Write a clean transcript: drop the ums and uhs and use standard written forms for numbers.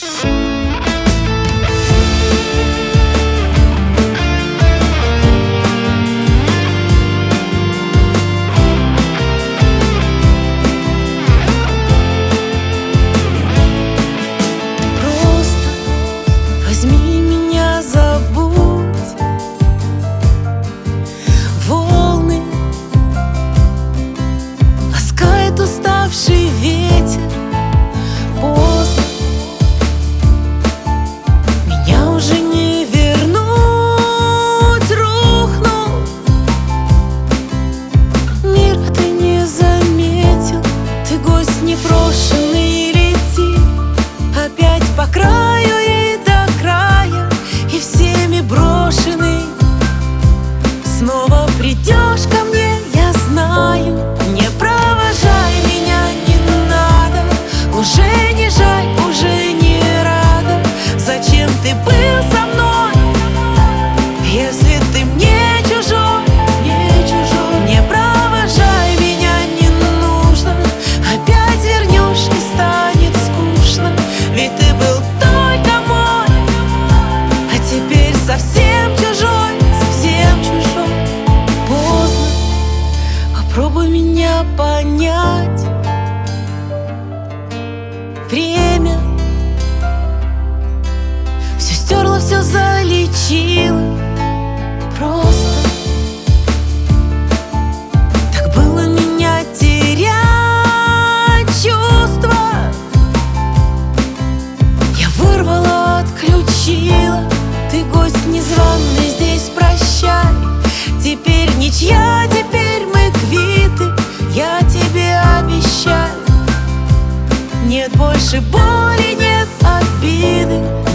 Возьми меня, забудь волны, ласкает уставший ветер. Поздно, меня уже не вернуть. Рухнул мир, а ты не заметил. Ты гость непрошенный, лети опять по краю и всеми брошенный. Снова придешь ко мне, я знаю. Не провожай меня, не надо. Уже не жаль, уже не рада. Зачем ты был со мной, если ты мне чужой? Не провожай меня, не нужно. Опять вернешь и станет скучно. Ведь ты был только мой, а теперь совсем чужой, совсем чужой. Поздно, попробуй меня понять. Время все стерло, все залечило. Просто так было меня терять чувства. Я вырвала, отключила. Ты гость незваный, здесь прощай. Теперь ничья, теперь мы квиты. Я тебе обещаю, нет больше боли, нет обиды.